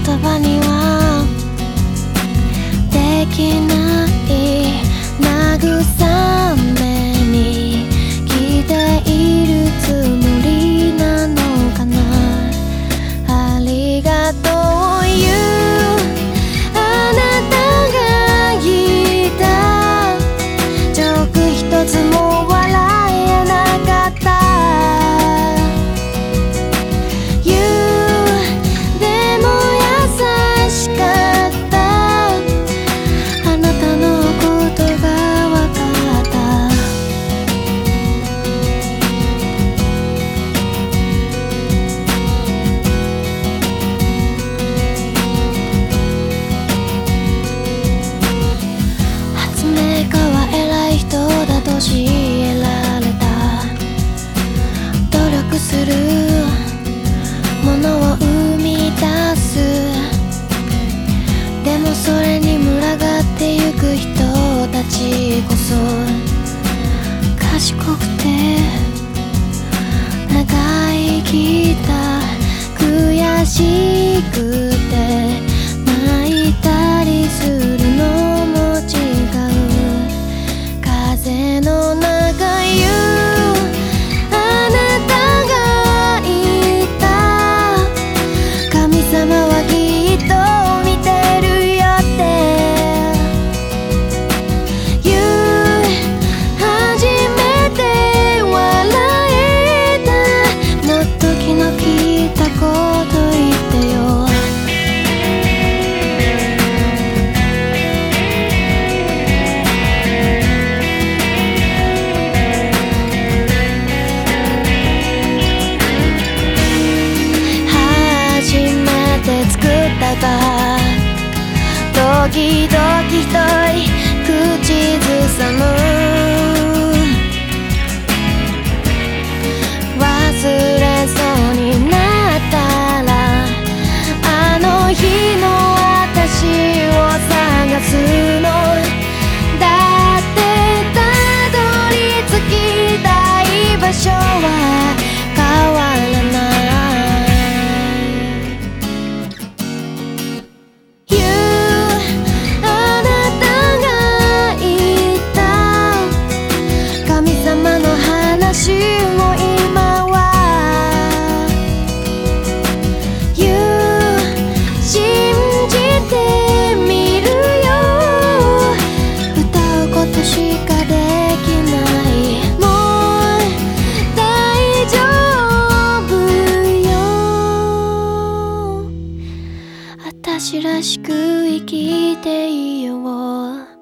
言葉にはできない慰めに来ているつもりなのかな。ありがとう言うあなたが言ったジョーク一つも笑えなかった。言うでも優しかったあなたのことがわかった。発明家は偉い人だと教えられた。努力するものを生み出す。でもそれに群がってゆく人たちこそ賢くて長生きだ。悔しくて泣いたりするのも違う。風の中言うあなたが言った神様はきっと見てるよって言う。初めて笑えたもっと気の利いたこと言ってよ。初めて作ったか時々一人口ずさむ。忘れそうになったらあの日の私を探すの。だってたどり着きたい場所は変わらない。言うあなたが言った神様の話も今は言う。信じてみるよ。歌うことしかできない。もう大丈夫よ。私らしく生きていよう。